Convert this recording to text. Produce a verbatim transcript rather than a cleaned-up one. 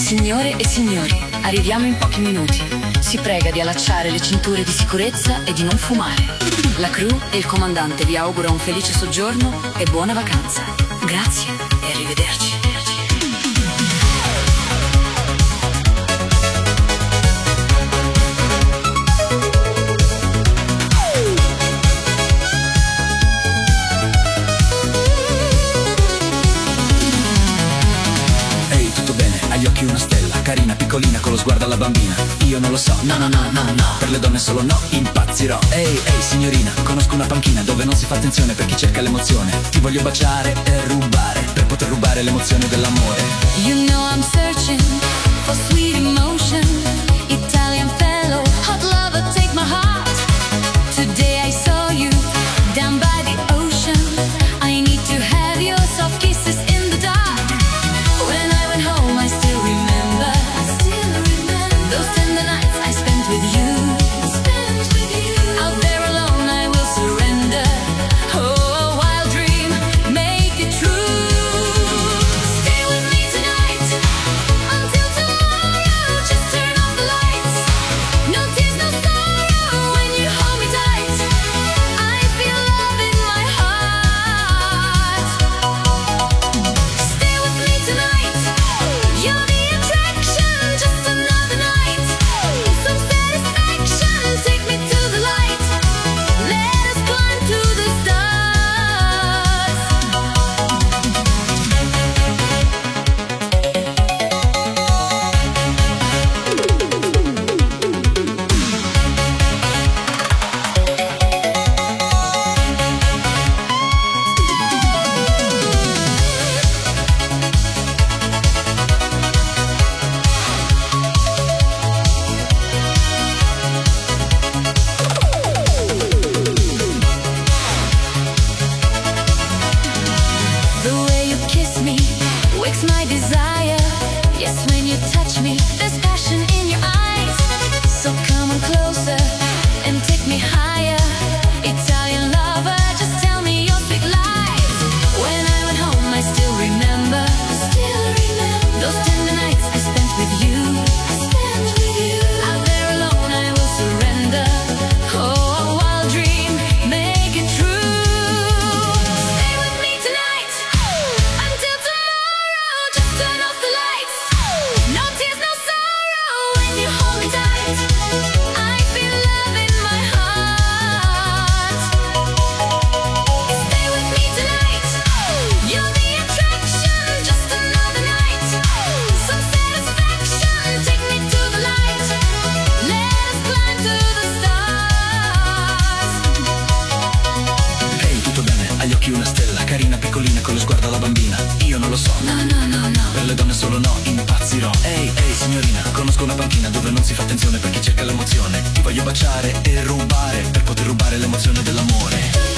Signore e signori, arriviamo in pochi minuti. Si prega di allacciare le cinture di sicurezza e di non fumare. La crew e il comandante vi augura un felice soggiorno e buona vacanza. Grazie e arrivederci. Agli occhi una stella, carina, piccolina, con lo sguardo alla bambina. Io non lo so, no, no, no, no, no. Per le donne solo no, impazzirò. Ehi, ehi, signorina, conosco una panchina dove non si fa attenzione per chi cerca l'emozione. Ti voglio baciare e rubare, per poter rubare l'emozione dell'amore. You know I'm searching for sweet emotion. Italian fellow, hot lover, take my heart. Today I saw you down by the ocean. I need to have your soft kisses in the dark. When I went home I still remember, I still remember those tender nights I spent with you, spent with you. Out there alone I will surrender. Oh, a wild dream, make it true. Stay with me tonight, until tomorrow. Just turn off the lights. No tears, no sorrow, when you hold me tight. I feel love in my heart. Stay with me tonight. You're the attraction, just another night. Some satisfaction, take me to the light. Let us climb to the stars. The way you kiss me wakes my desire. Yes, when you touch me, there's passion in your eyes. So come on closer and take me higher. Italian lover, just tell me your sweet lies. When I went home, I still remember, still remember those tender nights I spent with you, spent with you. Out there alone, I will surrender. Oh, a wild dream, make it true. Stay with me tonight, until tomorrow. Just turn off the lights. No tears, no sorrow, when you hold me tight. I feel love in my heart. Stay with me tonight. You're the attraction, just another night. Some satisfaction, take me to the light. Let us climb to the stars. Ehi, tutto bene? Agli occhi una stella, carina, piccolina, con lo sguardo alla bambina. Io non lo so, No, no, no, no. per le donne solo no, impazzirò. Ehi, ehi, signorina, conosco una panchina dove non si fa attenzione per chi cerca l'emozione. Ti voglio baciare e rubare, per poter rubare l'emozione dell'amore.